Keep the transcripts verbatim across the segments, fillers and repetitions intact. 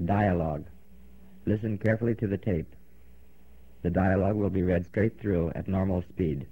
Dialogue. Listen carefully to the tape. The dialogue will be read straight through at normal speed.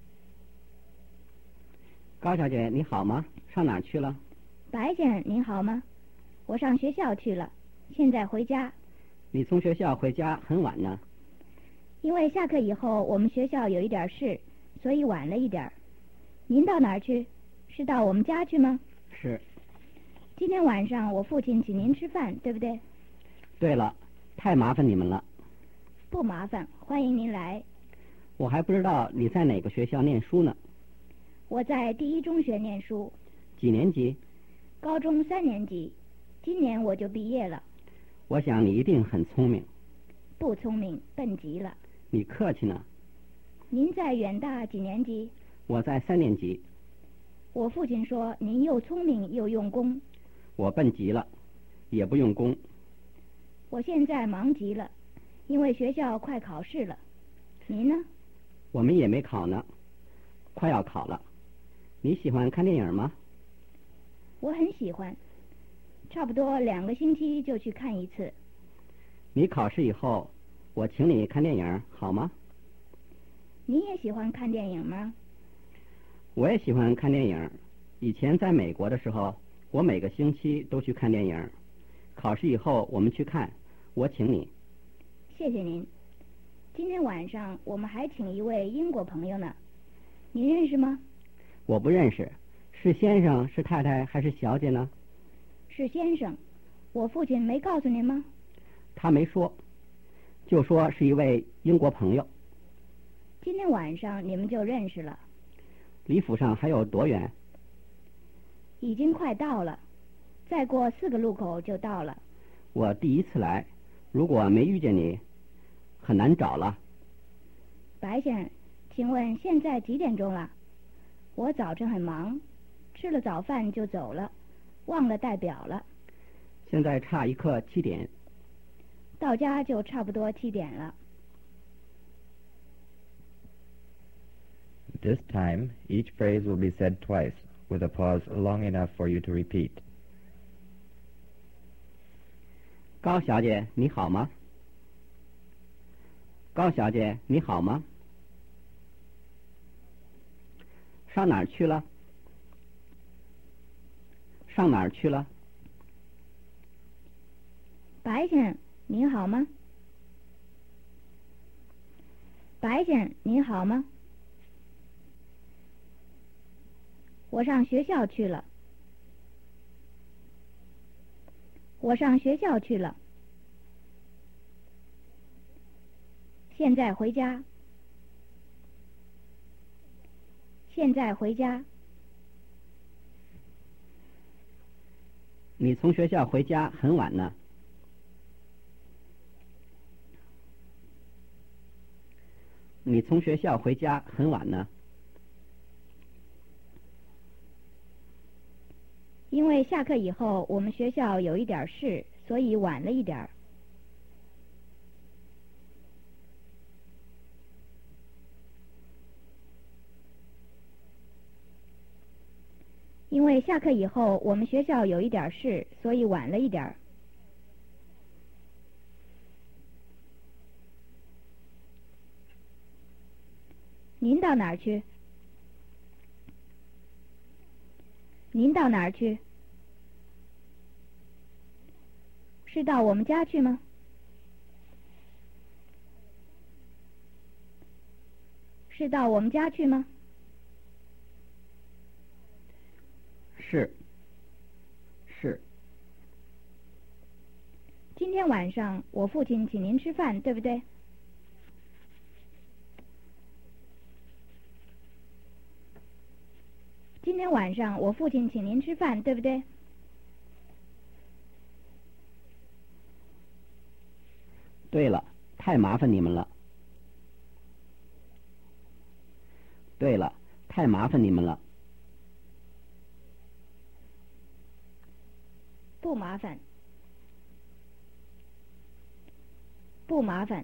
高小姐你好吗？上哪儿去了？ 白先生您好吗？我上学校去了，现在回家。 你从学校回家很晚呢。 因为下课以后我们学校有一点事，所以晚了一点。您到哪儿去？是到我们家去吗？ 是。 今天晚上我父亲请您吃饭，对不对？ 对了，太麻烦你们了。 不麻烦，欢迎您来。 我还不知道你在哪个学校念书呢。 我在第一中学念书。 几年级？ 高中三年级，今年我就毕业了。 我想你一定很聪明。 不聪明，笨极了。 你客气呢。 您在远大几年级？ 我在三年级。 我父亲说您又聪明又用功。 我笨极了，也不用功。 我现在忙极了，因为学校快考试了。您呢？ 我们也没考呢，快要考了。你喜欢看电影吗？ 我很喜欢，差不多两个星期就去看一次。 你考试以后，我请你看电影，好吗？ 你也喜欢看电影吗？ 我也喜欢看电影。以前在美国的时候，我每个星期都去看电影。考试以后我们去看，我请你。 谢谢您。今天晚上我们还请一位英国朋友呢，您认识吗？ 我不认识，是先生是太太还是小姐呢？ 是先生。我父亲没告诉您吗？ 他没说，就说是一位英国朋友。 今天晚上你们就认识了。 离府上还有多远？ 已经快到了，再过四个路口就到了。 我第一次来，如果没遇见你，很难找了。 白先生，请问现在几点钟了？我早晨很忙，吃了早饭就走了，忘了带表了。 现在差一刻七点。 到家就差不多七点了。 This time, each phrase will be said twice, with a pause long enough for you to repeat. 高小姐你好吗？高小姐你好吗？上哪儿去了？上哪儿去了？ 白先生您好吗？白先生您好吗？我上学校去了。我上学校去了。现在回家。现在回家。 你从学校回家很晚呢。你从学校回家很晚呢。 因为下课以后我们学校有一点事，所以晚了一点。因为下课以后我们学校有一点事，所以晚了一点。您到哪儿去？您到哪儿去？是到我们家去吗？是到我们家去吗？ 是。是。 今天晚上我父亲请您吃饭，对不对？今天晚上我父亲请您吃饭，对不对？ 对了，太麻烦你们了。对了，太麻烦你们了。 不麻烦。不麻烦。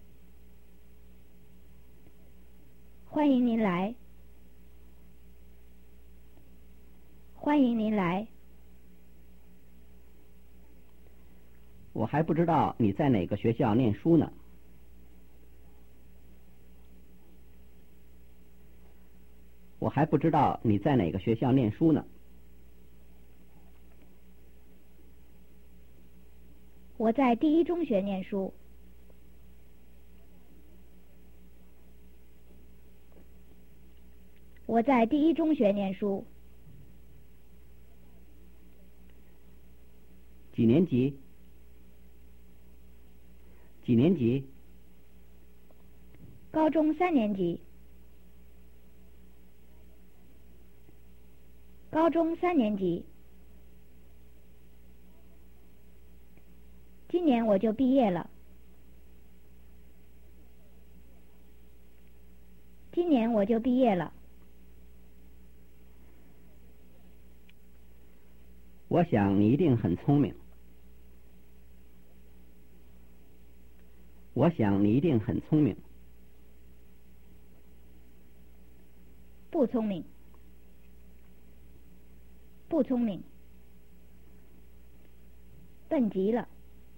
欢迎您来。欢迎您来。 我还不知道你在哪个学校念书呢。我还不知道你在哪个学校念书呢。 我在第一中学念书。我在第一中学念书。 几年级？几年级？ 高中三年级。高中三年级。今年我就毕业了。今年我就毕业了。 我想你一定很聪明。我想你一定很聪明。 不聪明。不聪明。笨极了。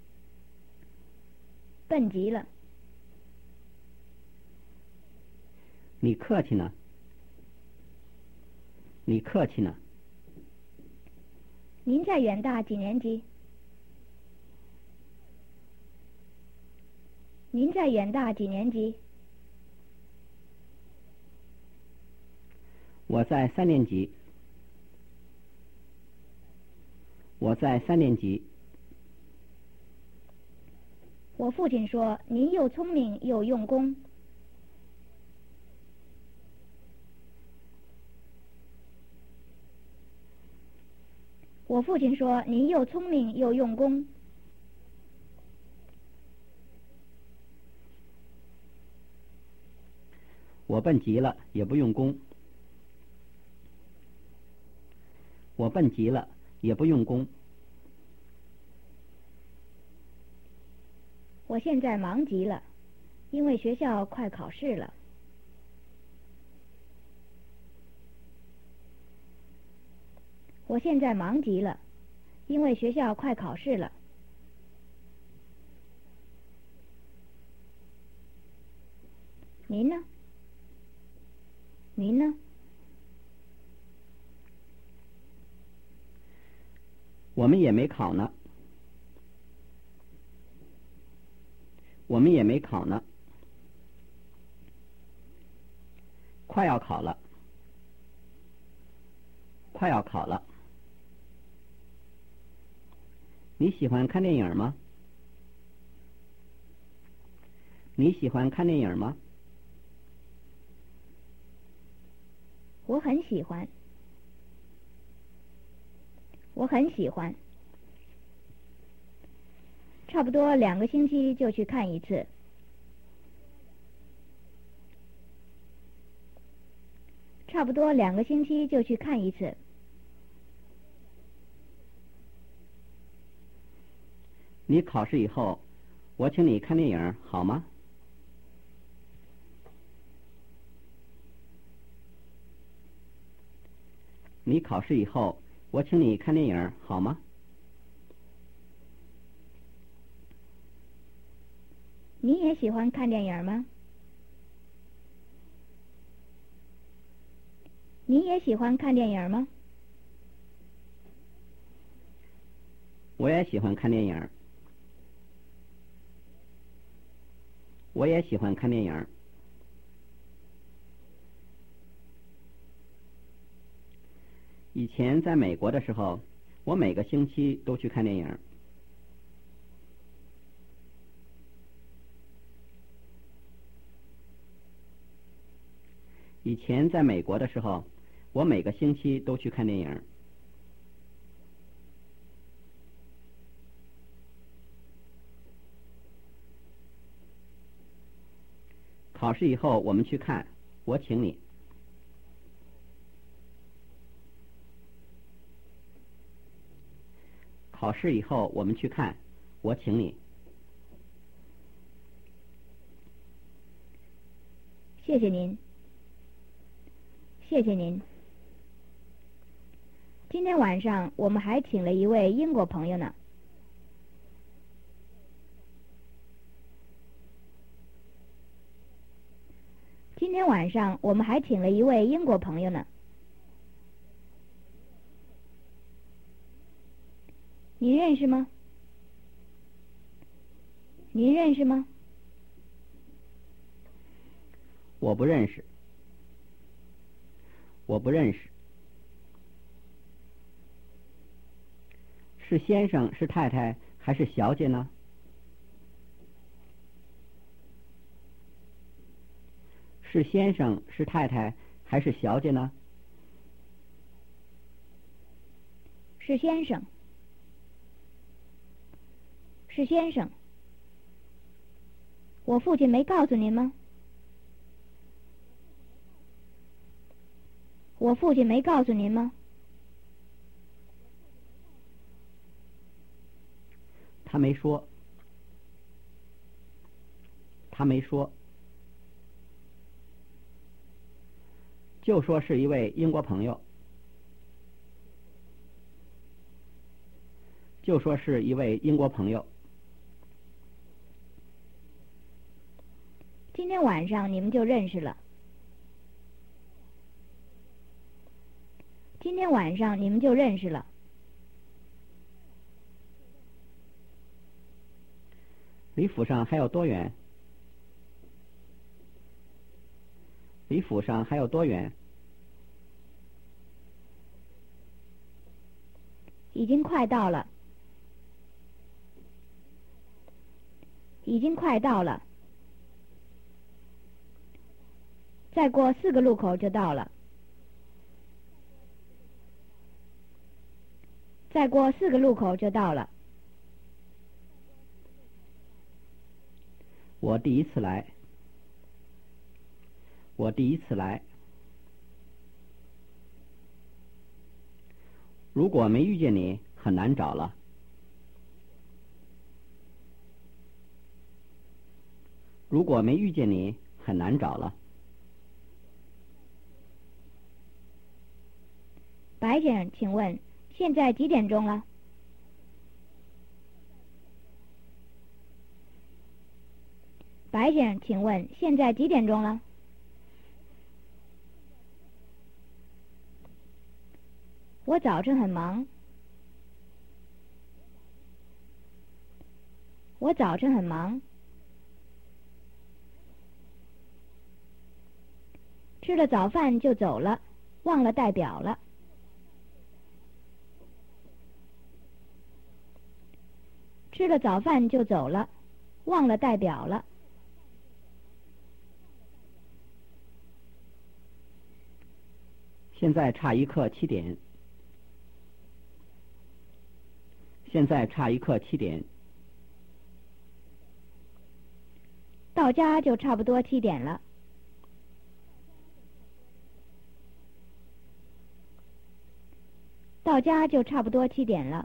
笨极了。 你客气呢。你客气呢。 您在远大几年级？您在远大几年级？ 我在三年级。我在三年级。 我父亲说您又聪明又用功。我父亲说您又聪明又用功。 我笨极了也不用功。我笨极了也不用功。 我现在忙极了，因为学校快考试了。我现在忙极了，因为学校快考试了。您呢？您呢？ 我们也没考呢。我们也没考呢。快要考了。快要考了。你喜欢看电影吗？你喜欢看电影吗？ 我很喜欢。我很喜欢。差不多两个星期就去看一次。差不多两个星期就去看一次。 你考试以后，我请你看电影，好吗？你考试以后，我请你看电影，好吗？ 你也喜欢看电影吗？你也喜欢看电影吗？ 我也喜欢看电影。我也喜欢看电影。以前在美国的时候，我每个星期都去看电影。以前在美国的时候，我每个星期都去看电影。考试以后我们去看，我请你。考试以后我们去看，我请你。 谢谢您。谢谢您。今天晚上我们还请了一位英国朋友呢。 今天晚上我们还请了一位英国朋友呢。您认识吗？您认识吗？ 我不认识。我不认识。是先生，是太太，还是小姐呢？是先生，是太太，还是小姐呢？ 是先生。是先生。我父亲没告诉您吗？我父亲没告诉您吗？ 他没说。他没说。就说是一位英国朋友。就说是一位英国朋友。 今天晚上你们就认识了。今天晚上你们就认识了。 离府上还有多远？离府上还有多远？ 已经快到了。已经快到了。再过四个路口就到了。再过四个路口就到了。 我第一次来。我第一次来。如果没遇见你，很难找了。如果没遇见你，很难找了。 白先生，请问现在几点钟了？白先生，请问现在几点钟了？我早晨很忙。我早晨很忙。吃了早饭就走了，忘了带表了。吃了早饭就走了，忘了带表了。 现在差一刻七点。现在差一刻七点。 到家就差不多七点了。到家就差不多七点了。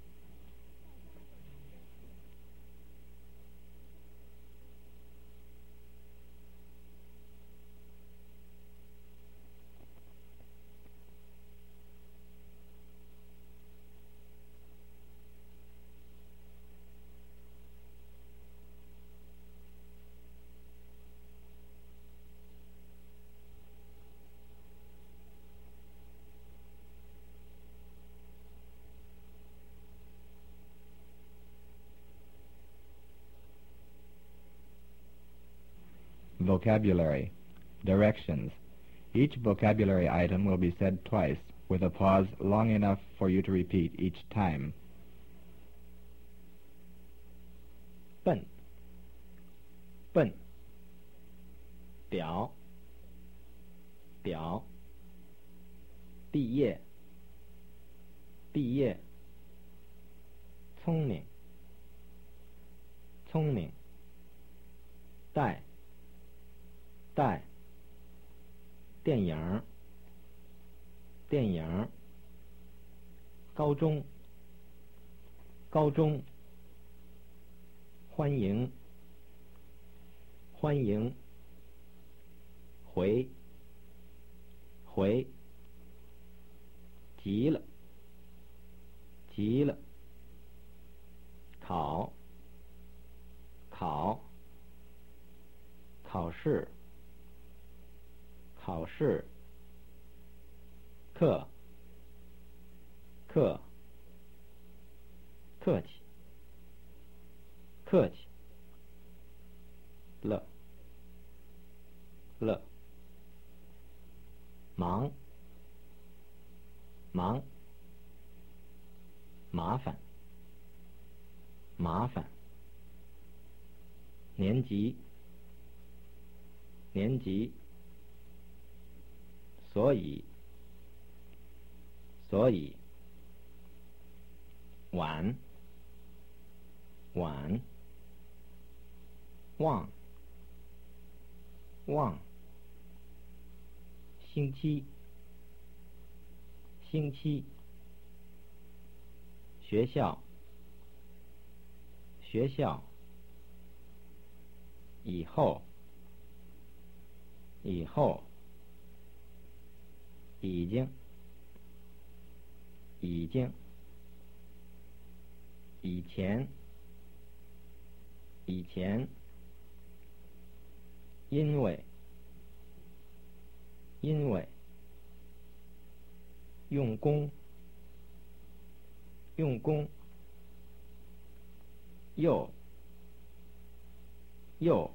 Vocabulary. Directions. Each vocabulary item will be said twice, with a pause long enough for you to repeat each time. 笨，笨，表，表，毕业，毕业，聪明，聪明，带，带，电影，电影，高中，高中，欢迎，欢迎，回，回，急了，急了，考，考，考试， 考试，课，课，客气，客气，乐，乐，忙，忙，麻烦，麻烦，年级，年级，所以，所以，晚，晚，忘，忘，星期，星期，学校，学校，以后，以后，已经，已经，以前，以前，因为，因为，用功，用功，又，又，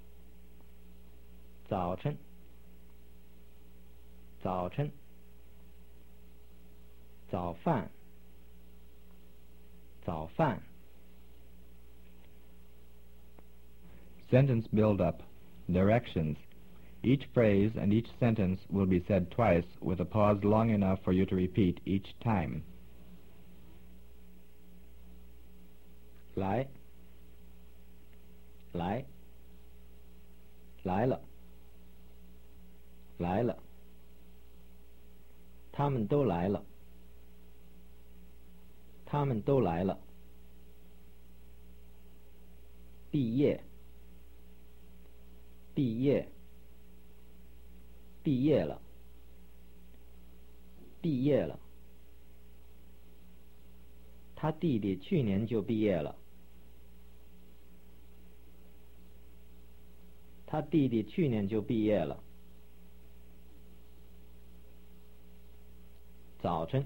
早晨，早晨，早饭，早饭。 Sentence build-up. Directions. Each phrase and each sentence will be said twice with a pause long enough for you to repeat each time. 来，来，来了，来了，他们都来了，他们都来了，毕业，毕业，毕业了，毕业了，他弟弟去年就毕业了。 他弟弟去年就毕业了。早晨，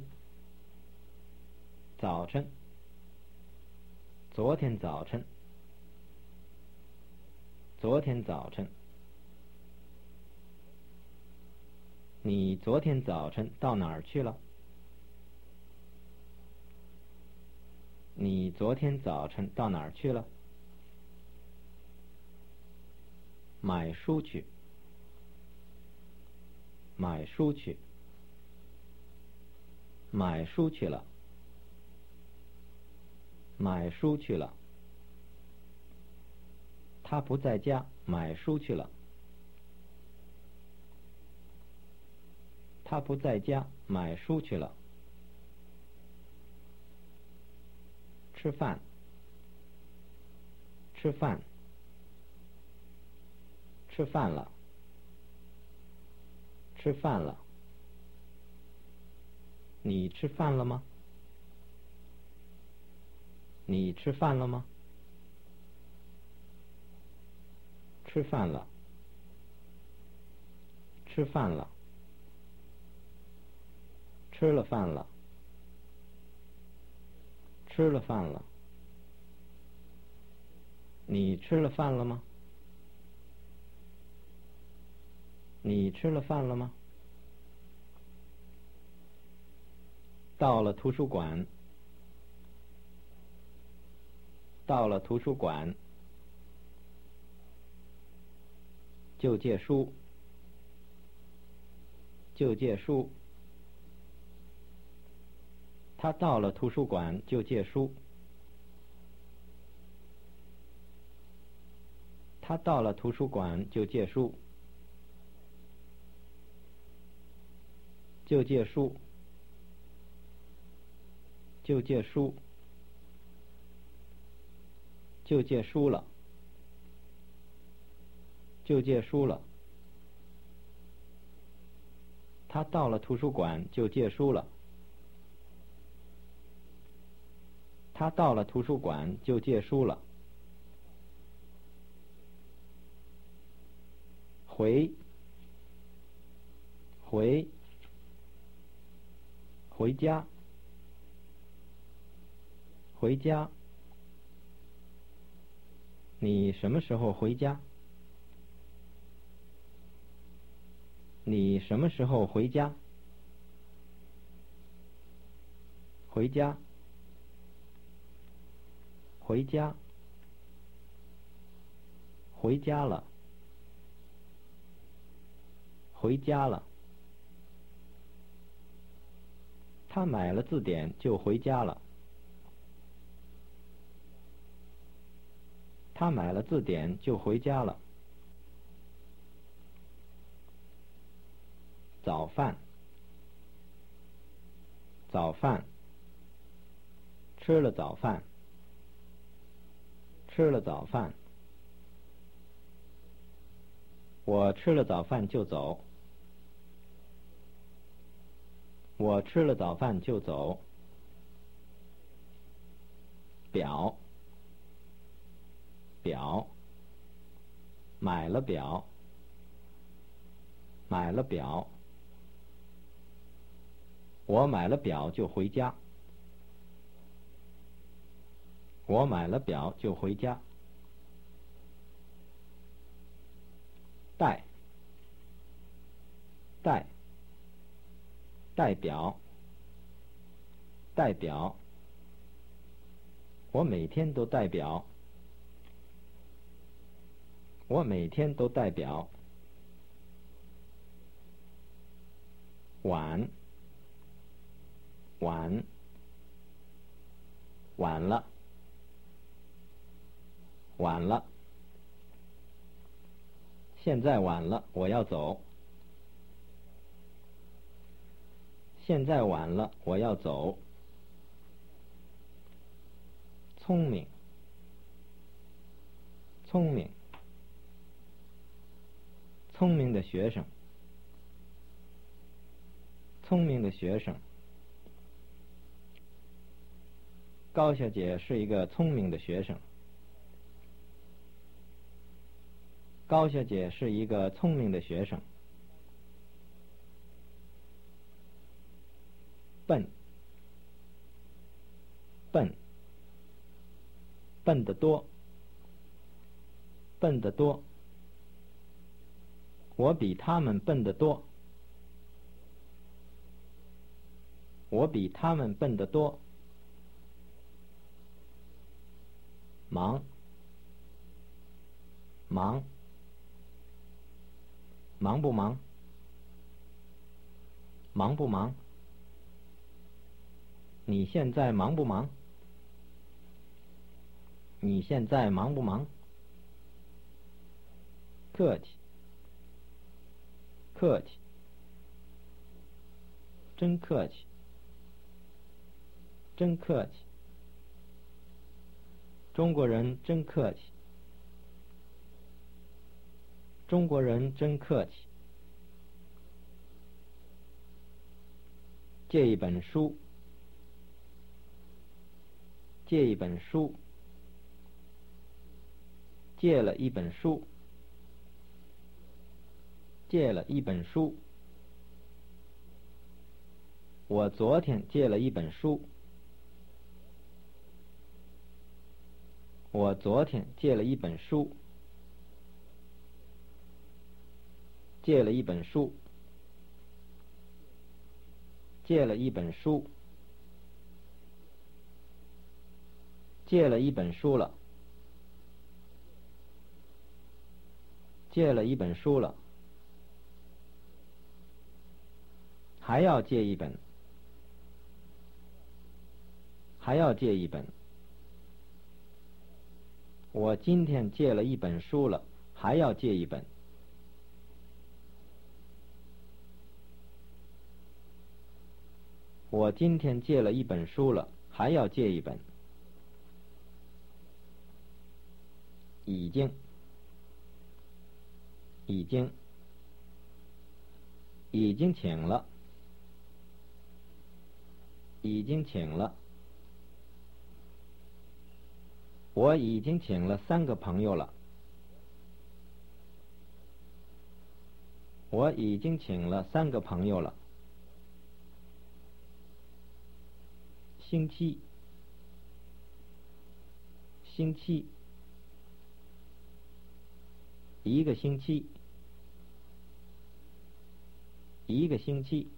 早晨，昨天早晨，昨天早晨，你昨天早晨到哪儿去了？你昨天早晨到哪儿去了？ 买书去，买书去，买书去了，买书去了。他不在家，买书去了。他不在家，买书去了。吃饭，吃饭。 吃饭了，吃饭了。你吃饭了吗？你吃饭了吗？吃饭了，吃饭了，吃了饭了，吃了饭了。你吃了饭了吗？ 你吃了饭了吗？到了图书馆，到了图书馆，就借书，就借书。他到了图书馆就借书，他到了图书馆就借书。 就借书，就借书，就借书了，就借书了。他到了图书馆就借书了。他到了图书馆就借书了。回， 回，回家，回家。你什么时候回家？你什么时候回家？回家，回家，回家了，回家了。他买了字典就回家了。他买了字典就回家了。早饭，早饭，吃了早饭，吃了早饭。我吃了早饭就走。我吃了早饭就走。表，表，买了表，买了表。我买了表就回家。我买了表就回家。代，代，代表，代表。我每天都代表。我每天都代表。晚，晚，晚了，晚了。现在晚了，我要走。现在晚了，我要走。聪明，聪明，聪明的学生，聪明的学生。高小姐是一个聪明的学生。高小姐是一个聪明的学生。笨，笨，笨得多，笨得多。我比他们笨得多。我比他们笨得多。忙，忙，忙不忙？忙不忙？你现在忙不忙？你现在忙不忙？客气，客气，真客气，真客气。中国人真客气。中国人真客气。借一本书。借一本书。借了一本书。借了一本书。我昨天借了一本书。我昨天借了一本书。借了一本书。借了一本书。借了一本书了。借了一本书了。还要借一本。还要借一本。我今天借了一本书了，还要借一本。我今天借了一本书了，还要借一本。已经，已经，已经请了，已经请了。我已经请了三个朋友了。 我已经请了三个朋友了。星期，星期，一个星期，一个星期，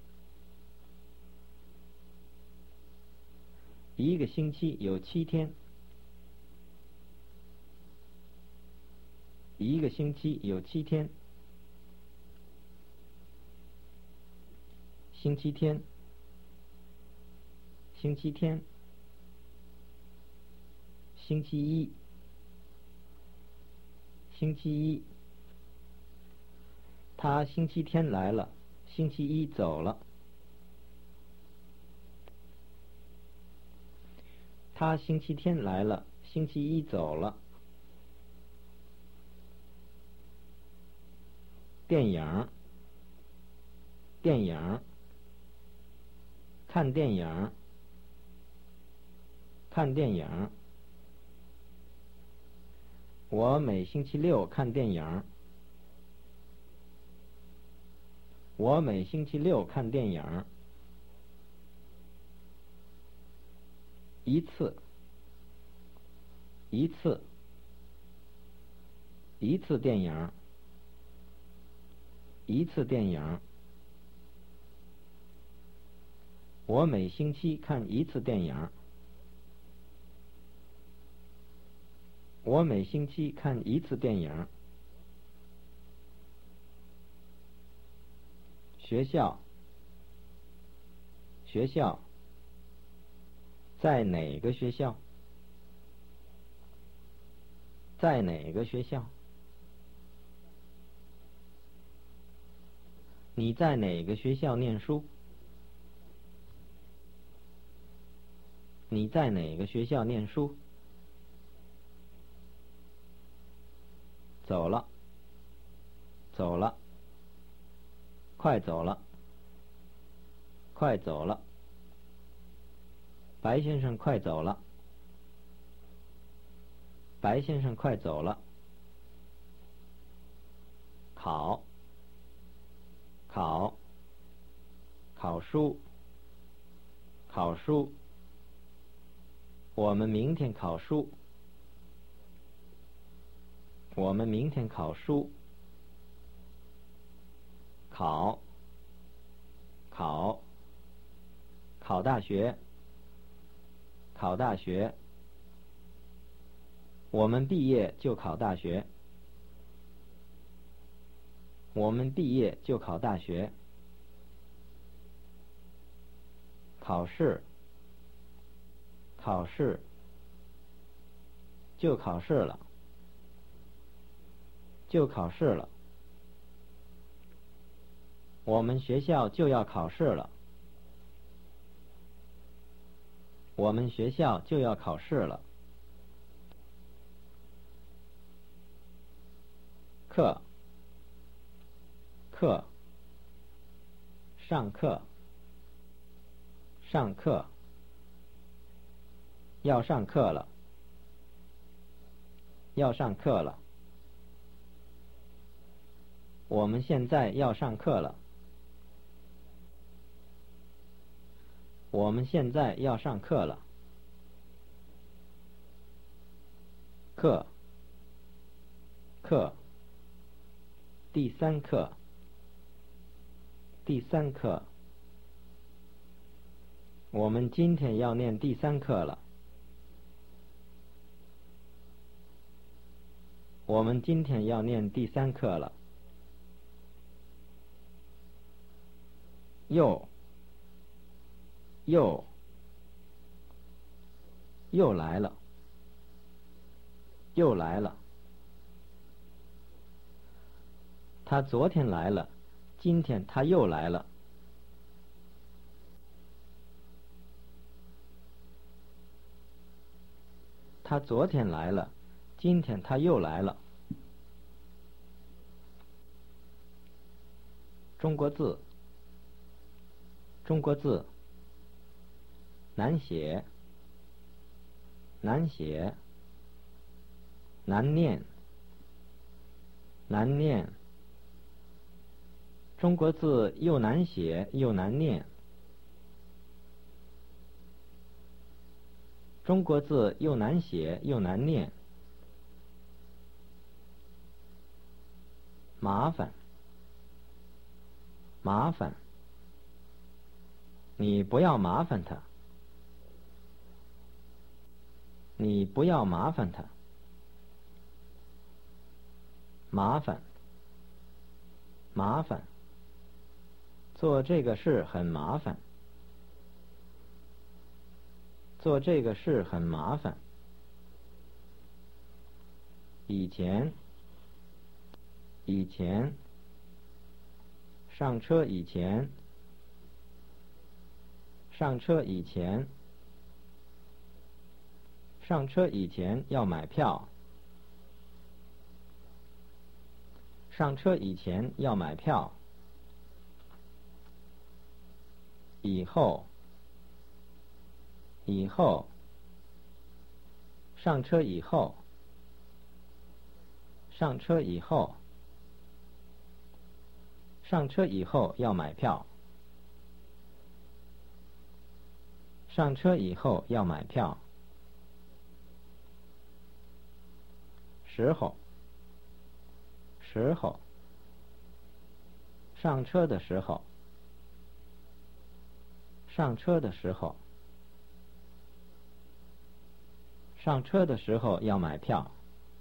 一个星期有七天，一个星期有七天，星期天，星期天，星期一，星期一，他星期天来了，星期一走了。他星期天来了，星期一走了。电影，电影，看电影，看电影。我每星期六看电影。我每星期六看电影。一次，一次，一次电影，一次电影。我每星期看一次电影。我每星期看一次电影。学校，学校，在哪个学校？在哪个学校？你在哪个学校念书？你在哪个学校念书？走了，走了，快走了，快走了。白先生快走了，白先生快走了。考，考，考书，考书。我们明天考书。我们明天考书。考，考，考大学，考大学。我们毕业就考大学。我们毕业就考大学。考试，考试，就考试了，就考试了。我们学校就要考试了。我们学校就要考试了。课，课，上课，上课，要上课了，要上课了。我们现在要上课了。我们现在要上课了。课，课，第三课，第三课。我们今天要念第三课了。我们今天要念第三课了。又，又，又来了，又来了。他昨天来了，今天他又来了。他昨天来了，今天他又来了。中国字，中国字，难写，难写，难念，难念。 中国字又难写又难念。中国字又难写又难念。麻烦，麻烦，你不要麻烦他，你不要麻烦他。麻烦，麻烦，做这个事很麻烦，做这个事很麻烦。以前，以前，上车以前，上车以前，上车以前要买票，上车以前要买票。以后，以后，上车以后，上车以后，上车以后要买票，上车以后要买票。时候，时候，上车的时候，上车的时候，上车的时候要买票，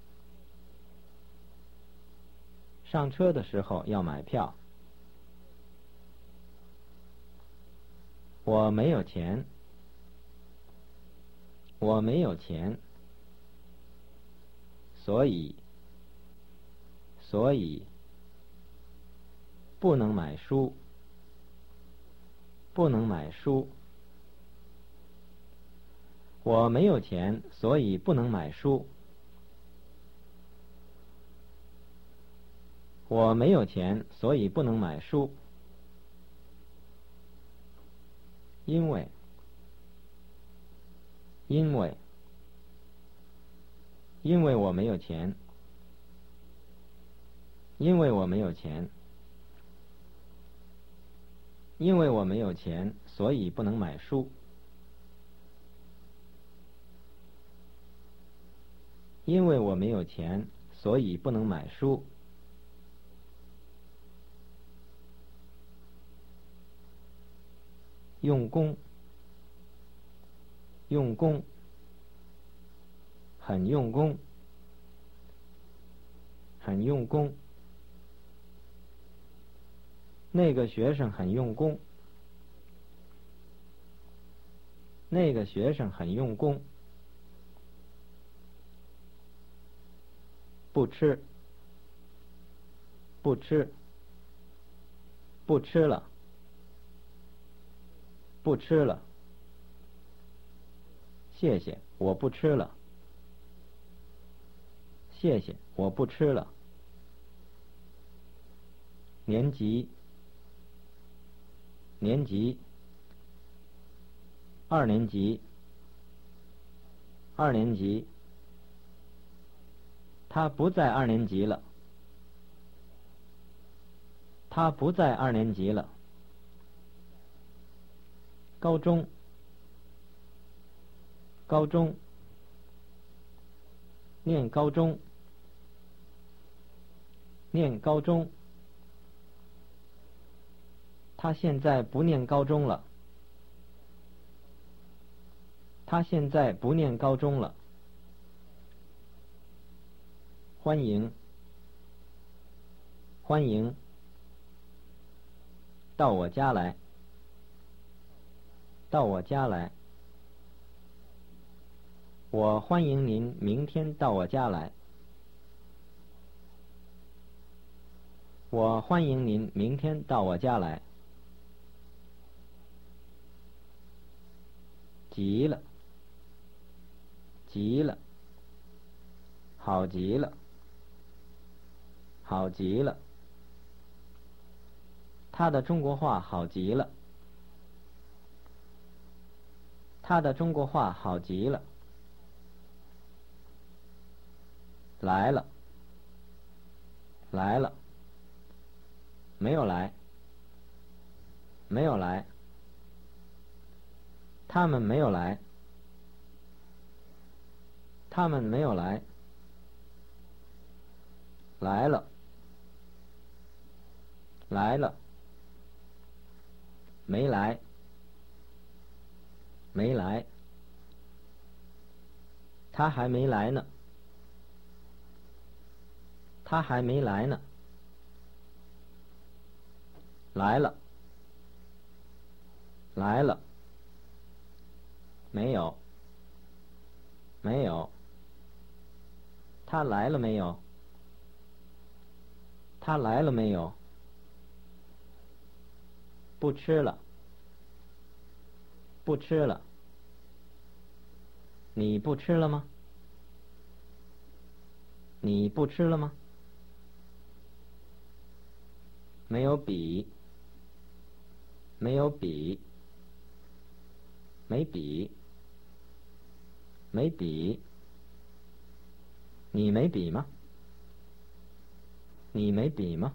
上车的时候要买票。我没有钱，我没有钱，所以，所以，不能买书，不能买书。我没有钱，所以不能买书。我没有钱，所以不能买书。因为，因为，因为我没有钱，因为我没有钱，因为我没有钱，所以不能买书。因为我没有钱，所以不能买书。用功，用功，很用功，很用功。那个学生很用功，那个学生很用功。不吃，不吃，不吃了，不吃了。谢谢，我不吃了。谢谢，我不吃了。年级，年级，二年级，二年级。他不在二年级了，他不在二年级了。高中，高中，念高中，念高中。他现在不念高中了，他现在不念高中了。欢迎，欢迎，到我家来，到我家来。我欢迎您明天到我家来。我欢迎您明天到我家来。极了，极了，好极了，好极了。他的中国话好极了，他的中国话好极了。来了，来了，没有来， 没有来，他们没有来，他们没有来，来了，来了，没来，没来，他还没来呢，他还没来呢，来了，来了，没有，没有，他来了没有？他来了没有？不吃了，不吃了，你不吃了吗？你不吃了吗？没有笔，没有笔，没笔，没笔，你没笔吗？你没笔吗？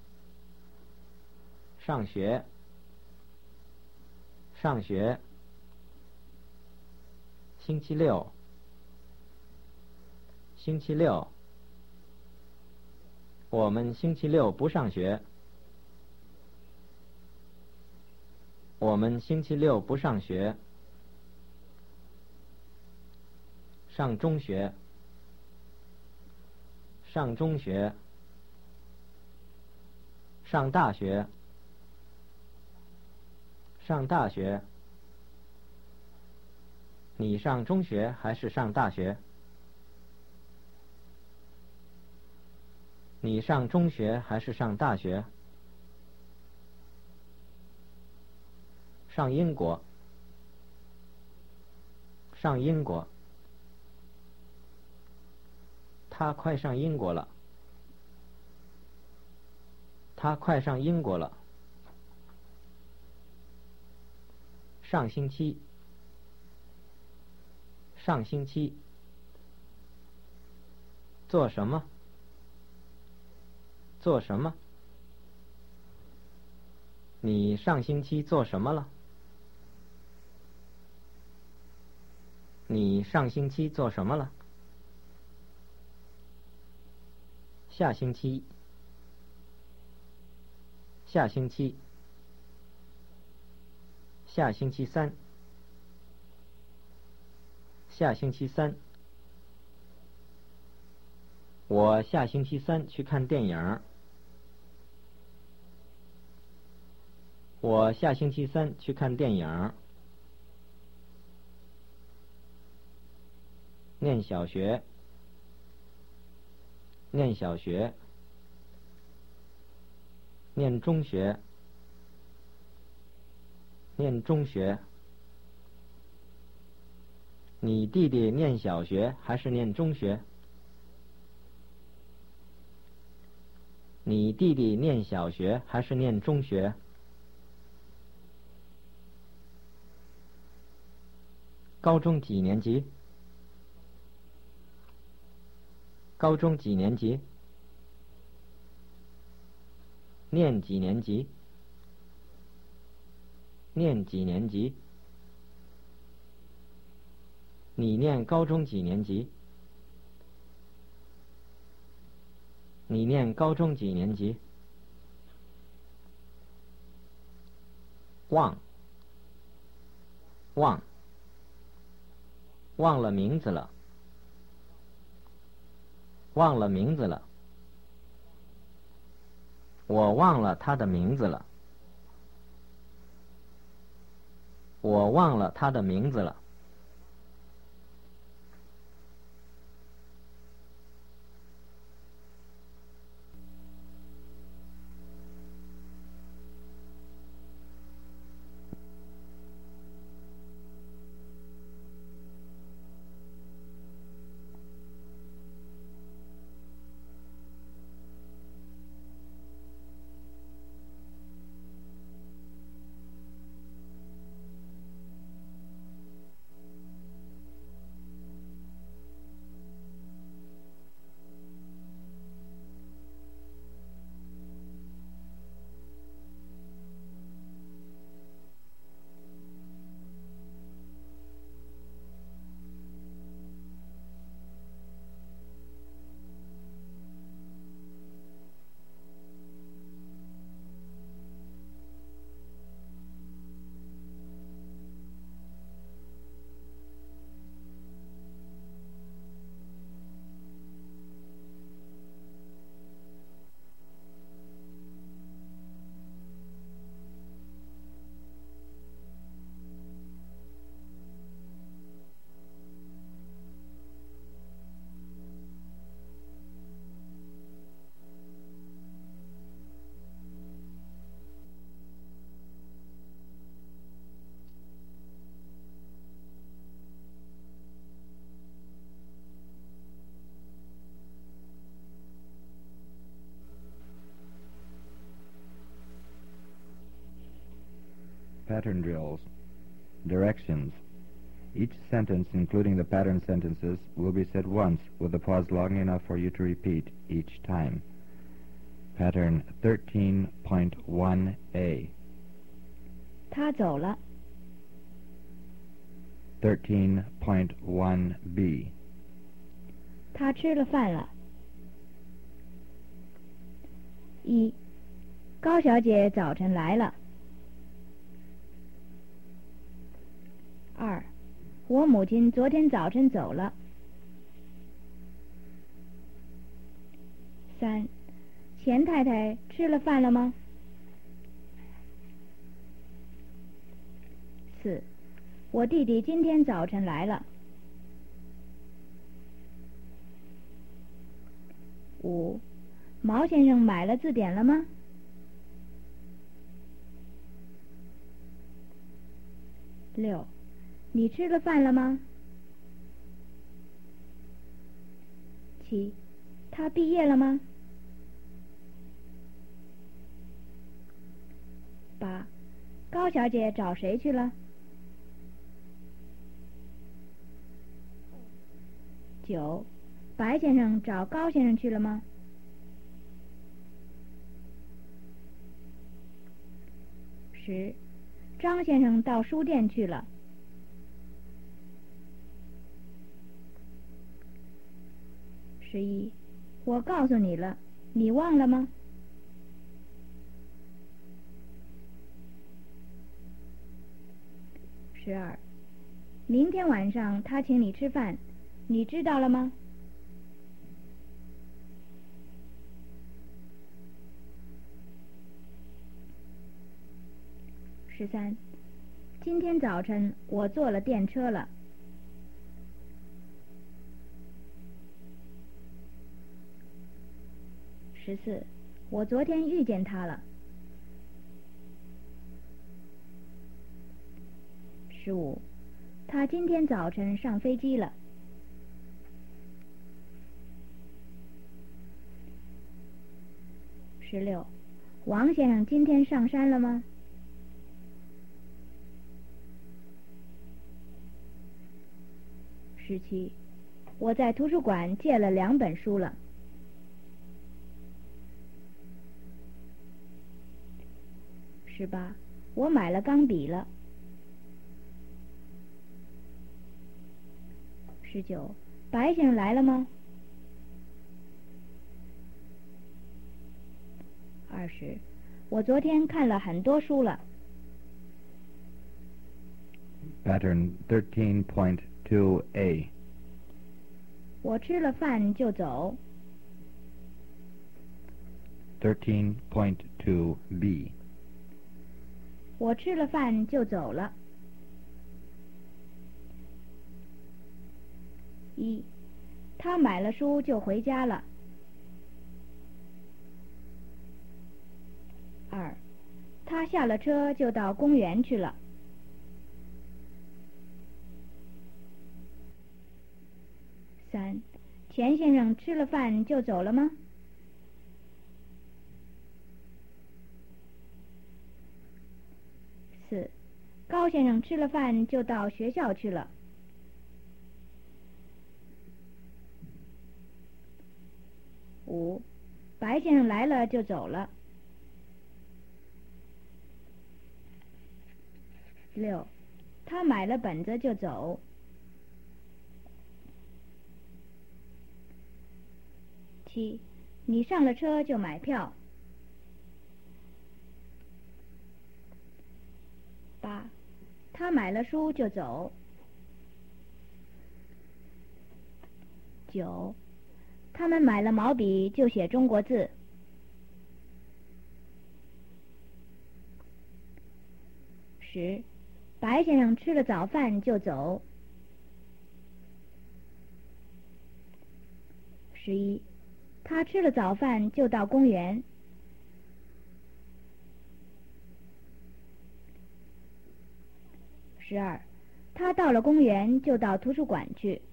上学，上学，星期六，星期六，我们星期六不上学，我们星期六不上学，上中学，上中学，上大学，上大学，你上中学还是上大学？你上中学还是上大学？上英国，上英国，他快上英国了，他快上英国了。上星期，上星期，做什么？做什么？你上星期做什么了？你上星期做什么了？下星期，下星期，下星期三，下星期三，我下星期三去看电影。我下星期三去看电影。念小学，念小学，念中学，念中学。你弟弟念小学还是念中学？你弟弟念小学还是念中学？高中几年级？高中几年级？念几年级？念几年级？你念高中几年级？你念高中几年级？忘，忘，忘了名字了，忘了名字了，我忘了他的名字了，我忘了他的名字了。 pattern drills. Directions. Each sentence, including the pattern sentences, will be said once with a pause long enough for you to repeat each time. Pattern thirteen point one A. 他走了。 thirteen point one B. 他吃了饭了。一，高小姐早晨来了。二，我母亲昨天早晨走了。三，钱太太吃了饭了吗？四，我弟弟今天早晨来了。五，毛先生买了字典了吗？六，你吃了饭了吗？七，他毕业了吗？八，高小姐找谁去了？九，白先生找高先生去了吗？十，张先生到书店去了。十一，我告诉你了，你忘了吗？十二，明天晚上他请你吃饭，你知道了吗？十三，今天早晨我坐了电车了。十四，我昨天遇见他了。十五，他今天早晨上飞机了。十六，王先生今天上山了吗？十七，我在图书馆借了两本书了。十八，我买了钢笔了。十九，白先生来了吗？二十，我昨天看了很多书了。 Pattern thirteen point two A. 我吃了饭就走。 thirteen point two B. 我吃了饭就走了。一，他买了书就回家了。二，他下了车就到公园去了。三，钱先生吃了饭就走了吗？四，高先生吃了饭就到学校去了。五，白先生来了就走了。六，他买了本子就走。七，你上了车就买票。八，他买了书就走。九，他们买了毛笔就写中国字。十，白先生吃了早饭就走。十一，他吃了早饭就到公园。十二，他到了公园就到图书馆去。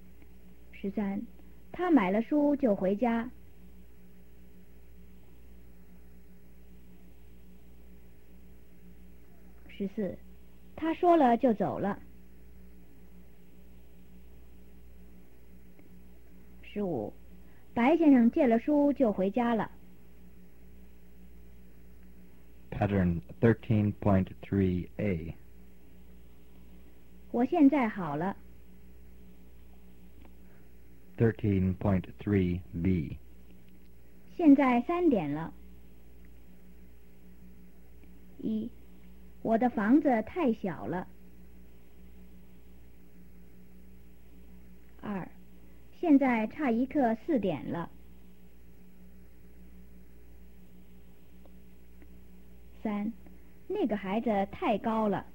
十三，他买了书就回家。 十四，他说了就走了。十五，白先生借了书就回家了。 Pattern thirteen point three A. 我现在好了。 thirteen point three B. 现在三点了。一，我的房子太小了。二，现在差一刻四点了。三，那个孩子太高了。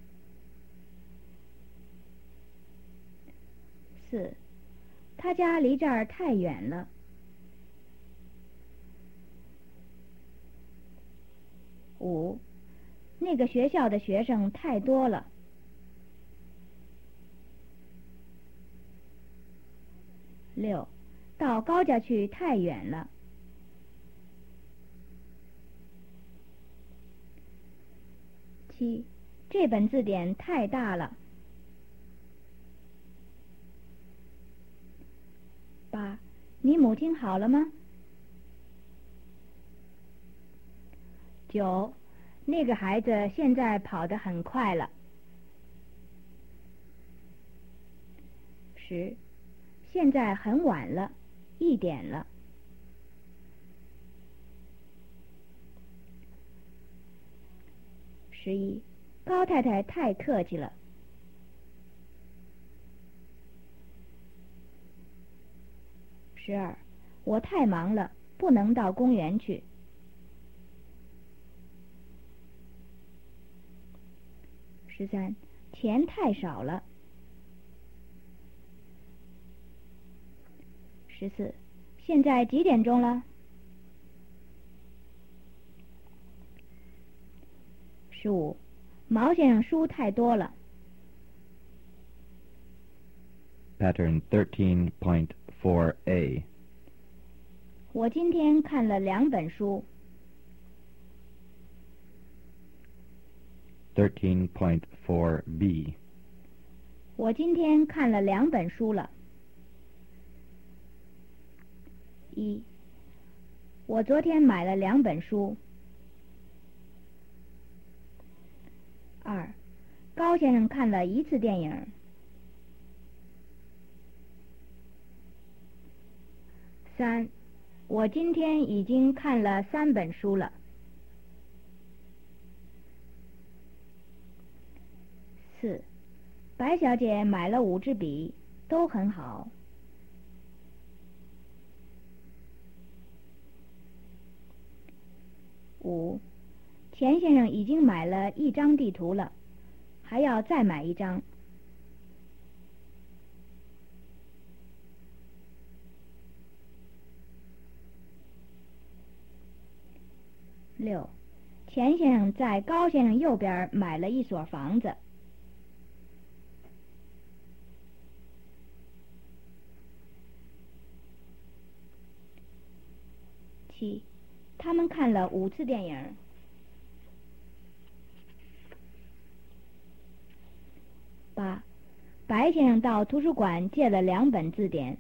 四，他家离这儿太远了。五，那个学校的学生太多了。六，到高家去太远了。七，这本字典太大了。八，你母亲好了吗？九，那个孩子现在跑得很快了。十，现在很晚了，一点了。十一，高太太太客气了。十二，我太忙了，不能到公园去。十三，钱太少了。十四，现在几点钟了？十五，毛先生书太多了。 Pattern thirteen point four A. 我今天看了两本书。 thirteen point four B. 我今天看了两本书了。一，我昨天买了两本书。二，高先生看了一次电影。三，我今天已经看了三本书了。四，白小姐买了五支笔，都很好。五，钱先生已经买了一张地图了，还要再买一张。六，钱先生在高先生右边买了一所房子。七，他们看了五次电影。八，白先生到图书馆借了两本字典。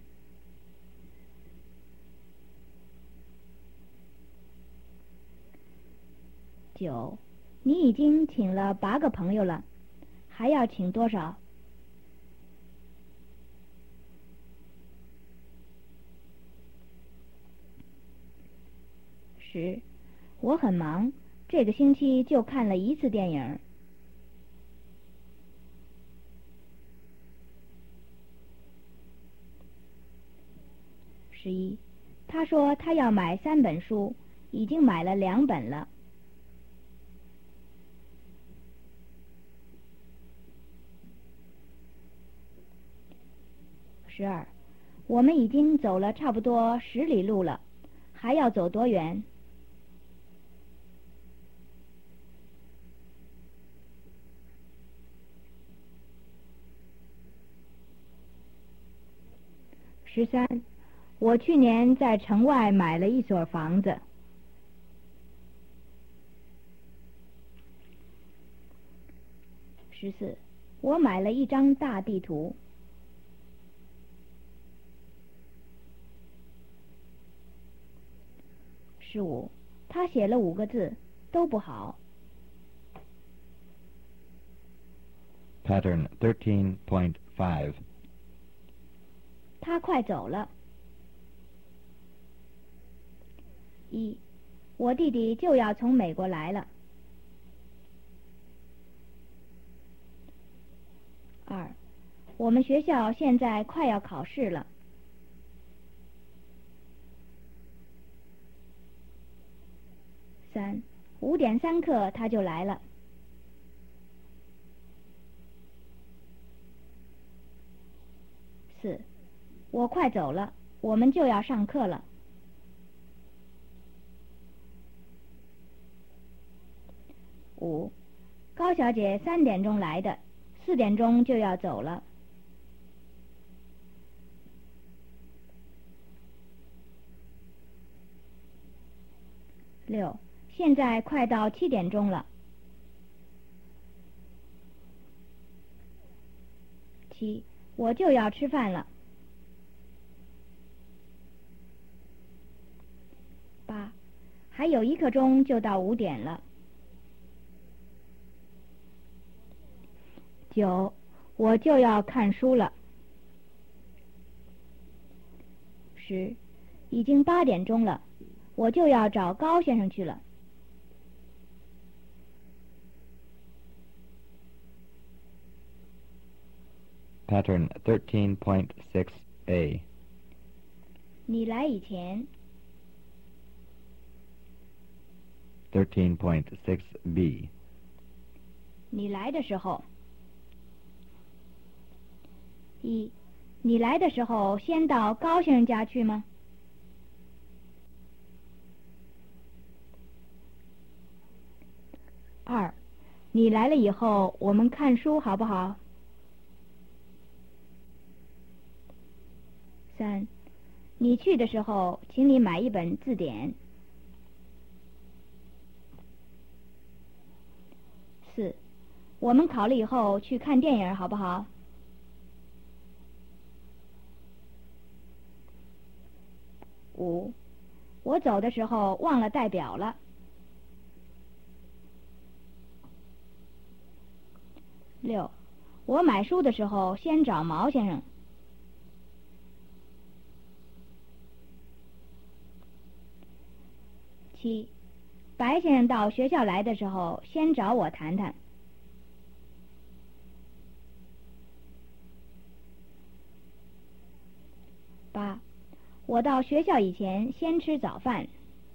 九，你已经请了八个朋友了，还要请多少？十，我很忙，这个星期就看了一次电影。十一，他说他要买三本书，已经买了两本了。十二，我们已经走了差不多十里路了，还要走多远？十三，我去年在城外买了一所房子。 十四，我买了一张大地图。十五，他写了五个字，都不好。 Pattern thirteen point five. 他快走了。一，我弟弟就要从美国来了。二，我们学校现在快要考试了。三，五点三刻他就来了。四，我快走了，我们就要上课了。五，高小姐三点钟来的，四点钟就要走了。六，现在快到七点钟了。七，我就要吃饭了。八，还有一刻钟就到五点了。九，我就要看书了。十，已经八点钟了，我就要找高先生去了。 Pattern thirteen point six A. 你来以前。 thirteen point six B. 你来的时候。一，你来的时候先到高先生家去吗？二，你来了以后我们看书好不好？三，你去的时候请你买一本字典。四，我们考了以后去看电影好不好？五，我走的时候忘了带表了。六，我买书的时候先找毛先生。七，白先生到学校来的时候先找我谈谈。八，我到学校以前先吃早饭。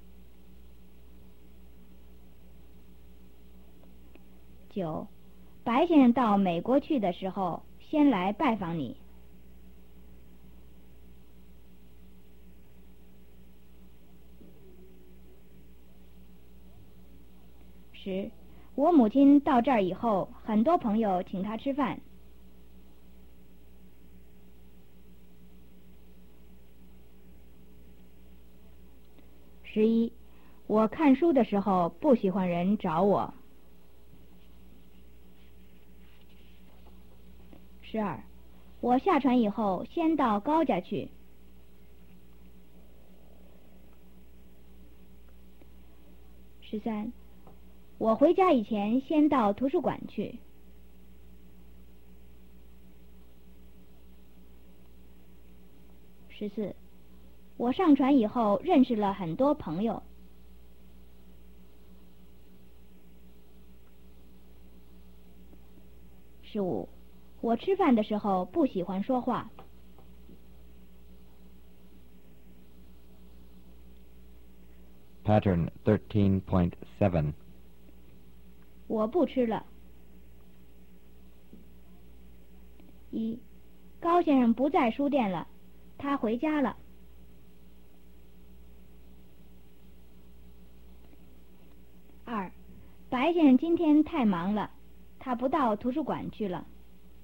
九，白先生到美国去的时候先来拜访你。十，我母亲到这儿以后，很多朋友请她吃饭。十一，我看书的时候不喜欢人找我。十二，我下船以后先到高家去。十三，我回家以前先到图书馆去。十四，我上船以后认识了很多朋友。十五，我吃饭的时候不喜欢说话。 Pattern thirteen point seven. 我不吃了。一，高先生不在书店了，他回家了。二，白先生今天太忙了，他不到图书馆去了。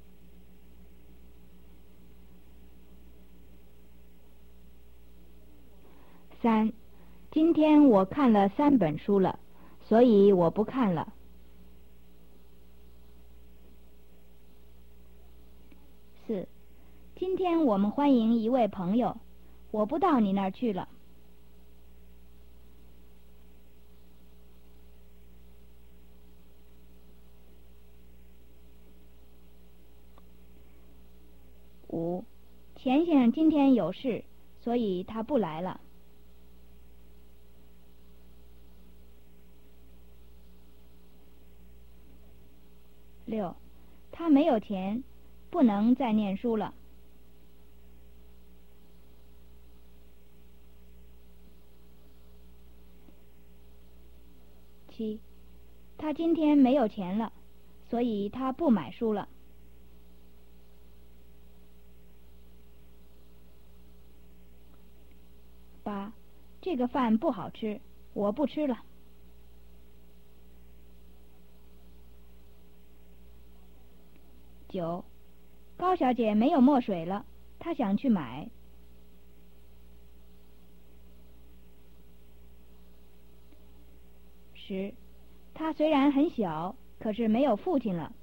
三，今天我看了三本书了，所以我不看了。 四，今天我们欢迎一位朋友，我不到你那儿去了。五，钱先生今天有事，所以他不来了。六，他没有钱，不能再念书了。七，他今天没有钱了，所以他不买书了。八，这个饭不好吃，我不吃了。九，高小姐没有墨水了，她想去买。十，她虽然很小，可是没有父亲了。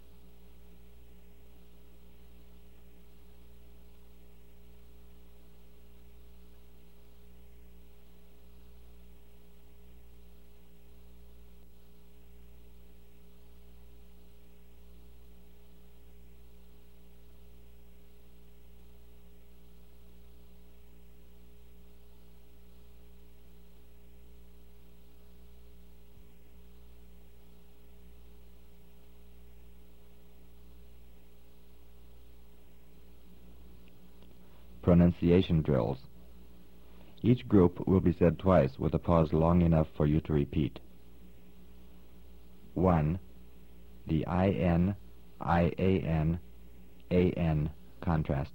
Pronunciation drills. Each group will be said twice with a pause long enough for you to repeat. One, the I N, I A N, A N contrast.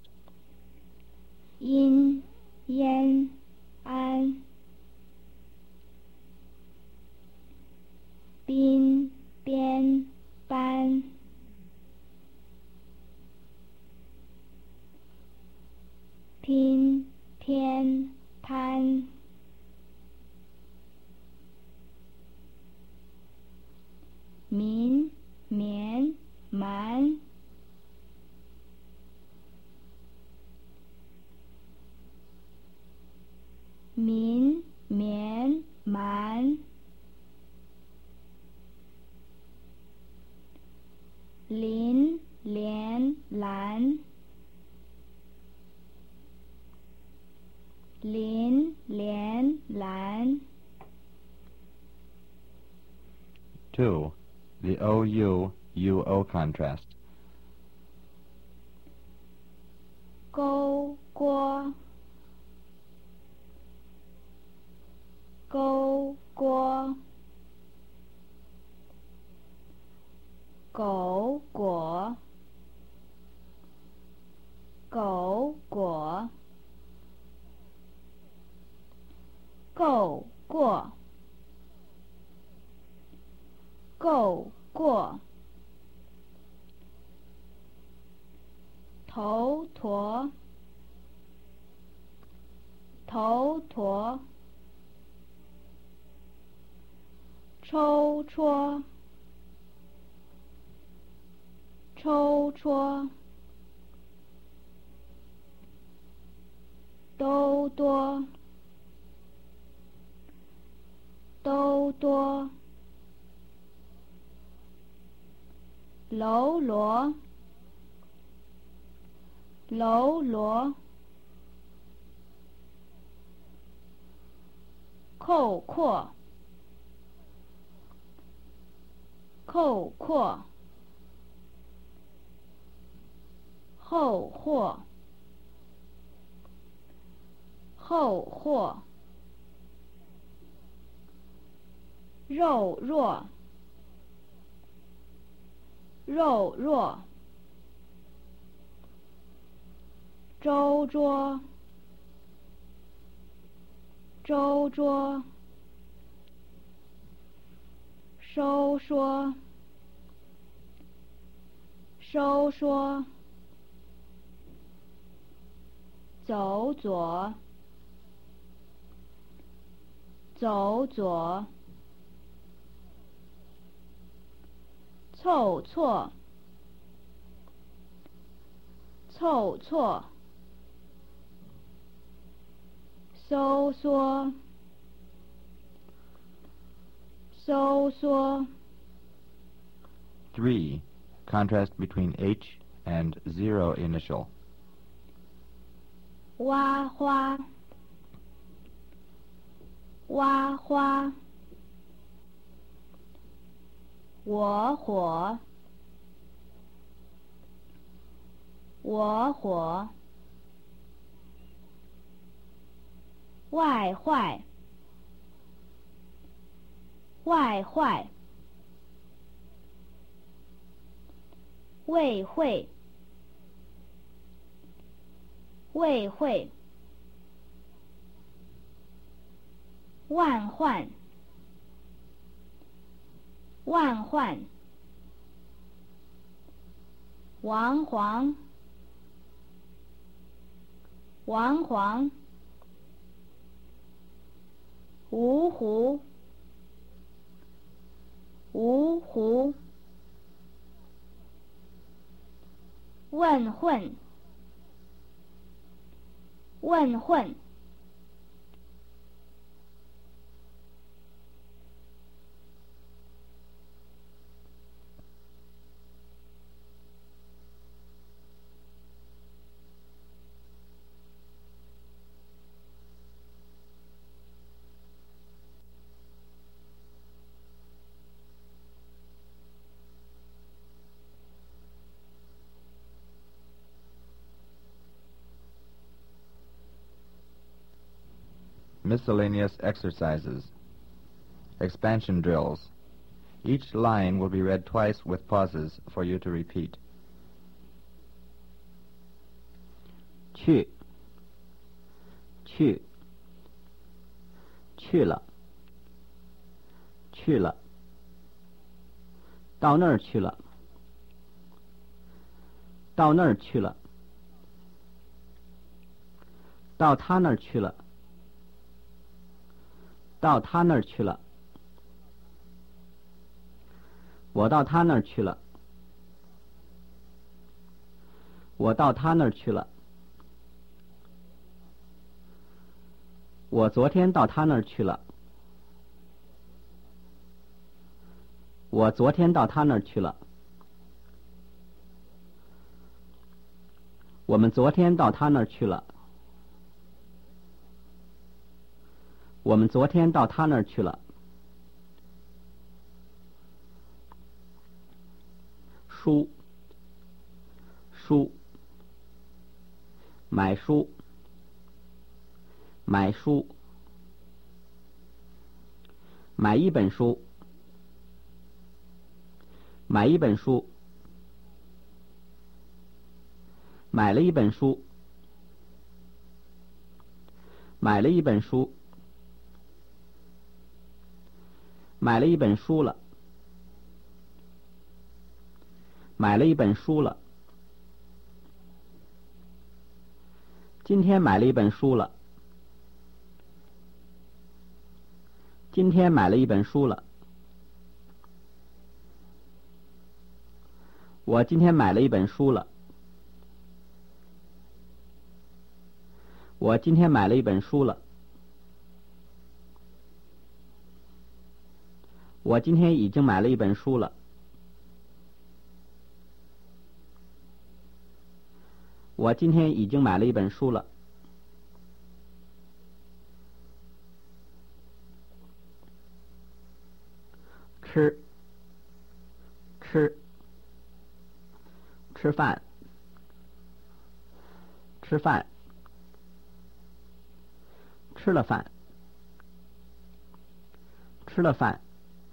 阴、烟、安、宾、边、班、拼、天、潘、民、绵、蛮、民、绵、蛮、林、连、蓝、林、连、蓝。 Two, the O U U O contrast. 勾、郭、勾、郭、狗、果、狗、果、够过、够过、头陀、头陀、抽戳、抽戳、都多、都多、楼罗、楼罗、扣阔、扣阔、后货、后货、肉弱、肉弱、周桌、周桌、收说、收说、走左、走左、凑错、 凑错，收缩，收缩。 Three. Contrast between H and zero initial. 挖花，挖花。我火，我火。外坏，外坏。未会，未会。万患，万患。王皇，王皇。芜湖，芜湖。问混，问混。 Miscellaneous exercises. Expansion drills. Each line will be read twice with pauses for you to repeat. 去，去，去了，去了，到那儿去了，到那儿去了，到他那儿去了，到他那儿去了，我到他那儿去了，我到他那儿去了，我昨天到他那儿去了，我昨天到他那儿去了，我们昨天到他那儿去了，我们昨天到他那儿去了。书，书，买书，买书，买一本书，买一本书，买了一本书，买了一本书，买了一本书了，买了一本书了，今天买了一本书了，今天买了一本书了，我今天买了一本书了，我今天买了一本书了，我今天已经买了一本书了，我今天已经买了一本书了。吃，吃，吃饭，吃饭，吃了饭，吃了饭，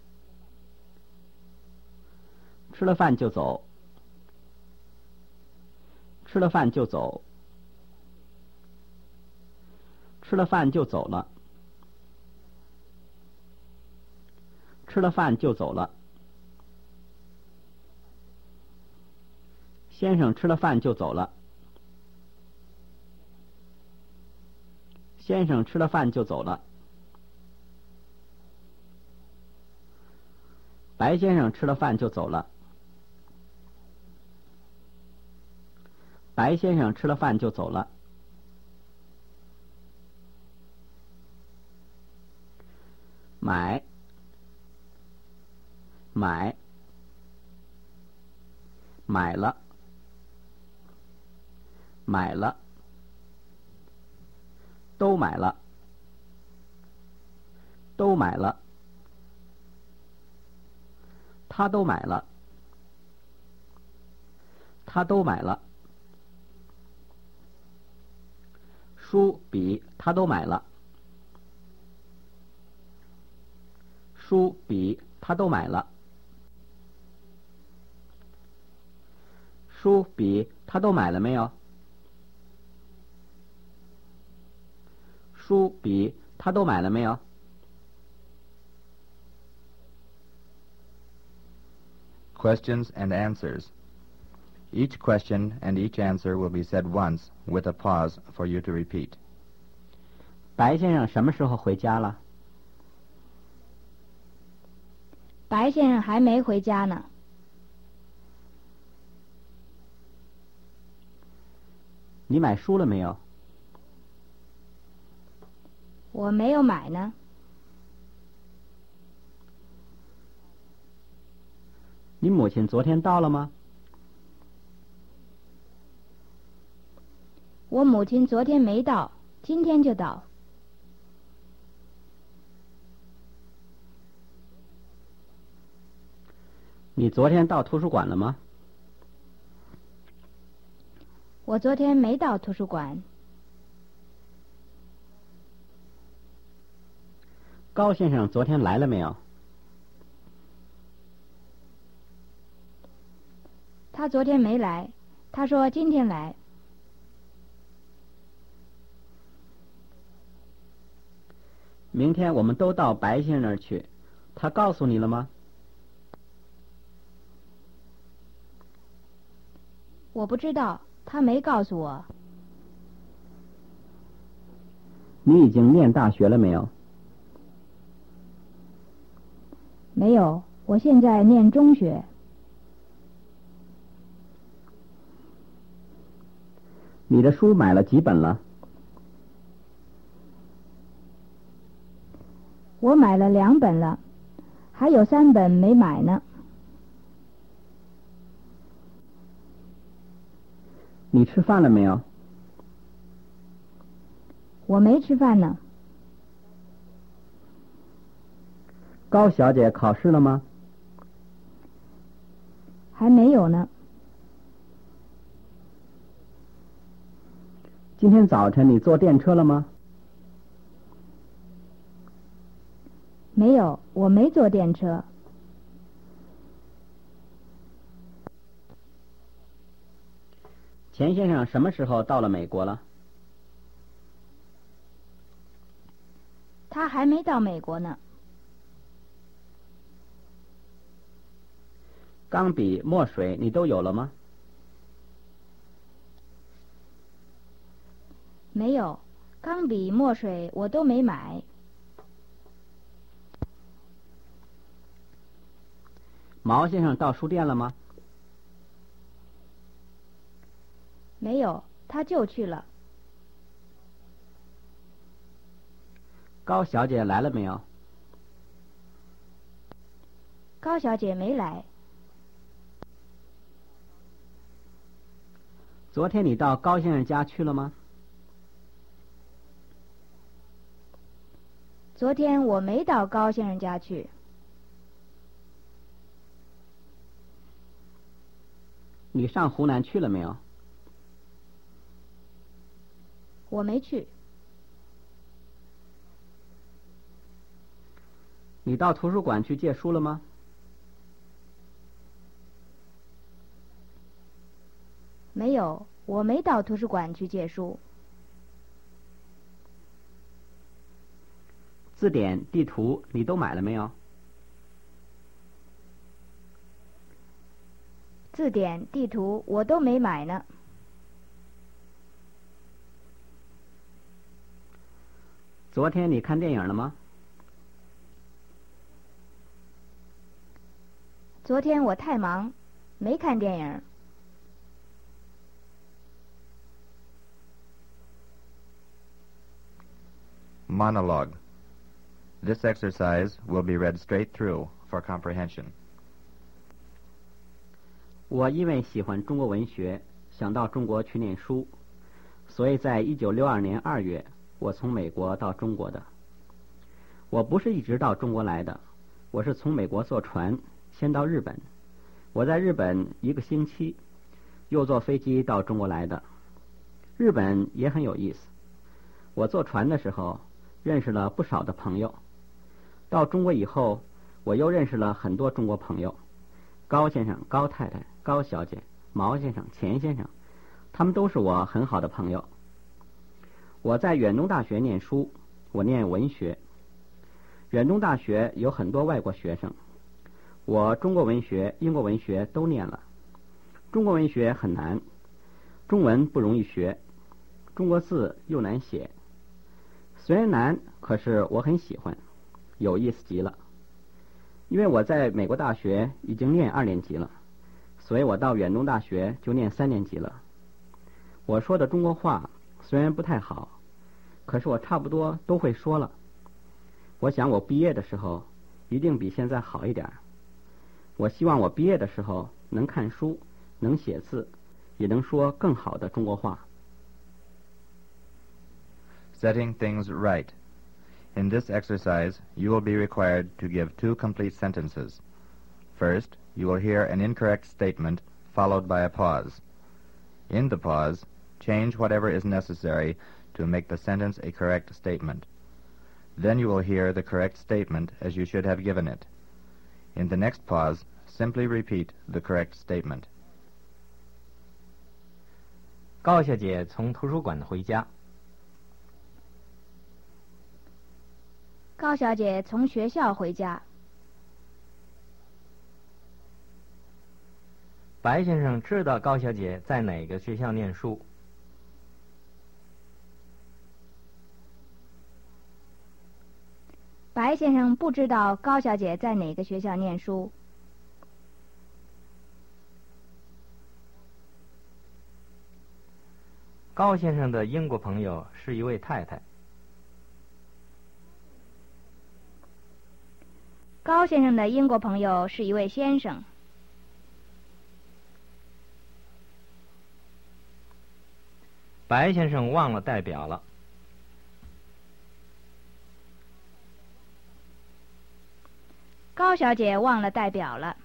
吃了饭就走，吃了饭就走，吃了饭就走了，吃了饭就走了。先生吃了饭就走了。先生吃了饭就走了。白先生吃了饭就走了。 白先生吃了饭就走了。买，买，买了，买了，都买了，都买了，他都买了，他都买了，书笔他都买了，书笔他都买了，书笔他都买了没有？书笔他都买了没有？ Questions and answers. Each question and each answer will be said once, with a pause for you to repeat. 白先生什么时候回家了？ 白先生还没回家呢。 你买书了没有？ 我没有买呢。 你母亲昨天到了吗？ 我母亲昨天没到，今天就到。 你昨天到图书馆了吗？ 我昨天没到图书馆。 高先生昨天来了没有？ 他昨天没来，他说今天来。 明天我们都到白先生那儿去，他告诉你了吗？ 我不知道，他没告诉我。 你已经念大学了没有？ 没有，我现在念中学。 你的书买了几本了？ 我买了两本了，还有三本没买呢。 你吃饭了没有？ 我没吃饭呢。 高小姐考试了吗？ 还没有呢。 今天早晨你坐电车了吗？ 没有，我没坐电车。 钱先生什么时候到了美国了？ 他还没到美国呢。 钢笔、墨水你都有了吗？ 没有，钢笔、墨水我都没买。 毛先生到书店了吗？ 没有，他就去了。 高小姐来了没有？ 高小姐没来。 昨天你到高先生家去了吗？ 昨天我没到高先生家去。 你上湖南去了没有？ 我没去。 你到图书馆去借书了吗？ 没有，我没到图书馆去借书。 字典、地图你都买了没有？ 字典、地图我都没买呢。 昨天你看电影了吗？ 昨天我太忙，没看电影。 monologue. This exercise will be read straight through for comprehension. 我因为喜欢中国文学，想到中国去念书，所以在一九六二年二月，我从美国到中国的。我不是一直到中国来的，我是从美国坐船先到日本，我在日本一个星期，又坐飞机到中国来的。日本也很有意思，我坐船的时候认识了不少的朋友。到中国以后，我又认识了很多中国朋友，高先生、高太太、高小姐、毛先生、钱先生，他们都是我很好的朋友。我在远东大学念书，我念文学。远东大学有很多外国学生，我中国文学、英国文学都念了。中国文学很难，中文不容易学，中国字又难写。虽然难，可是我很喜欢，有意思极了。因为我在美国大学已经念二年级了，所以我到远东大学就念三年级了。我说的中国话虽然不太好，可是我差不多都会说了。我想我毕业的时候一定比现在好一点。我希望我毕业的时候能看书，能写字，也能说更好的中国话。 Setting things right. In this exercise, you will be required to give two complete sentences. First, you will hear an incorrect statement followed by a pause. In the pause, change whatever is necessary to make the sentence a correct statement. Then you will hear the correct statement as you should have given it. In the next pause, simply repeat the correct statement. 高小姐从图书馆回家。 高小姐从学校回家。 白先生知道高小姐在哪个学校念书。 白先生不知道高小姐在哪个学校念书。 高先生的英国朋友是一位太太。 高先生的英国朋友是一位先生。 白先生忘了带表了。 高小姐忘了带表了。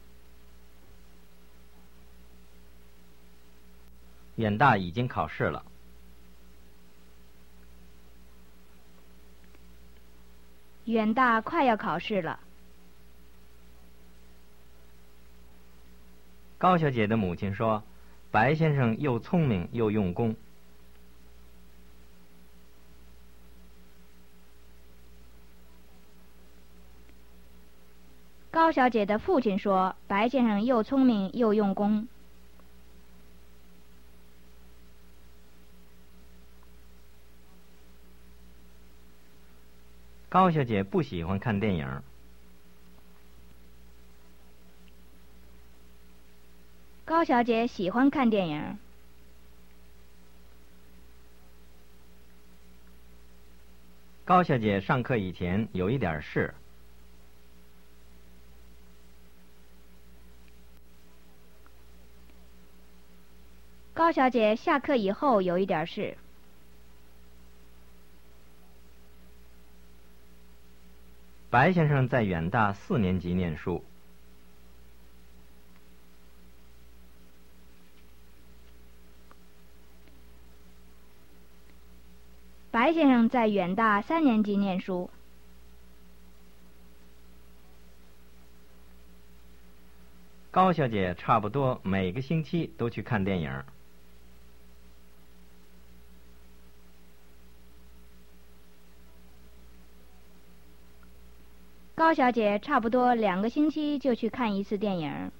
远大已经考试了。 远大快要考试了。 高小姐的母亲说，白先生又聪明又用功。 高小姐的父亲说，白先生又聪明又用功。 高小姐不喜欢看电影。 高小姐喜欢看电影。 高小姐上课以前有一点事。 高小姐下课以后有一点事。 白先生在远大四年级念书。 白先生在远大三年级念书。 高小姐差不多每个星期都去看电影。 高小姐差不多两个星期就去看一次电影。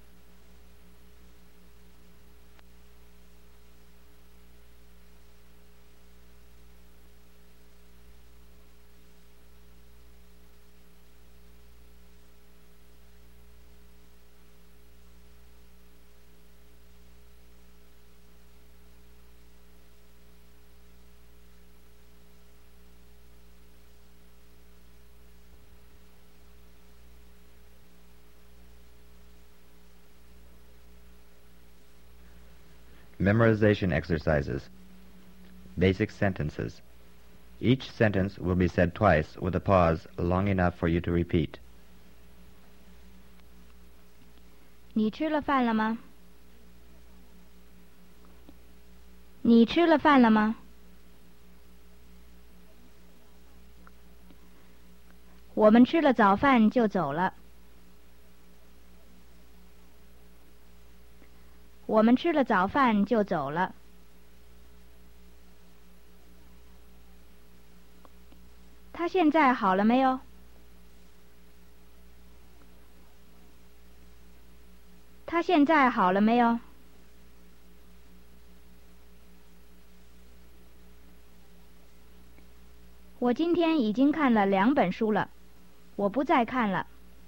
Memorization exercises. Basic sentences. Each sentence will be said twice with a pause long enough for you to repeat. 你吃了饭了吗？你吃了饭了吗？我们吃了早饭就走了。我们吃了早饭就走了。他现在好了没有？他现在好了没有？我今天已经看了两本书了，我不再看了。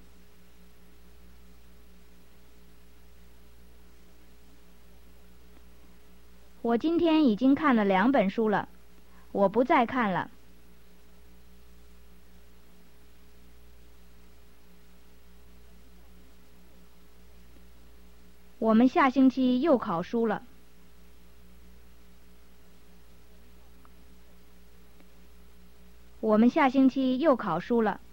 我今天已经看了两本书了，我不再看了。我们下星期又考书了。我们下星期又考书了。